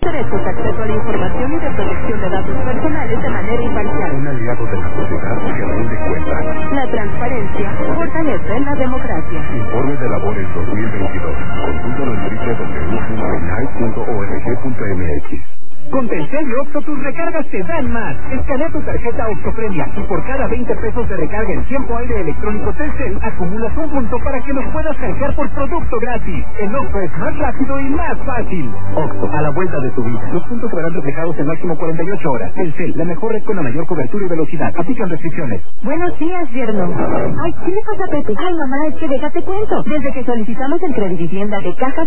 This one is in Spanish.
Derechos de acceso a la información y de protección de datos personales de manera imparcial. Un aliado de la sociedad que rinde cuentas. La transparencia fortalece la democracia. Informe de labores 2022. Consúltalo en www.inai.org.mx. Con Telcel y Oxxo tus recargas te dan más. Escanea tu tarjeta Oxxo Premia y por cada 20 pesos de recarga en tiempo aire electrónico Telcel acumulas un punto para que los puedas cargar por producto gratis. El Oxxo es más rápido y más fácil. Oxxo, a la vuelta de tu vida. Los puntos serán reflejados en máximo 48 horas. Telcel, la mejor red con la mayor cobertura y velocidad. Aplican restricciones. Buenos días, yerno. Ay, ¿qué le pasa a Pepe? Ay, mamá, es que déjate cuento. Desde que solicitamos el Credivivienda de Caja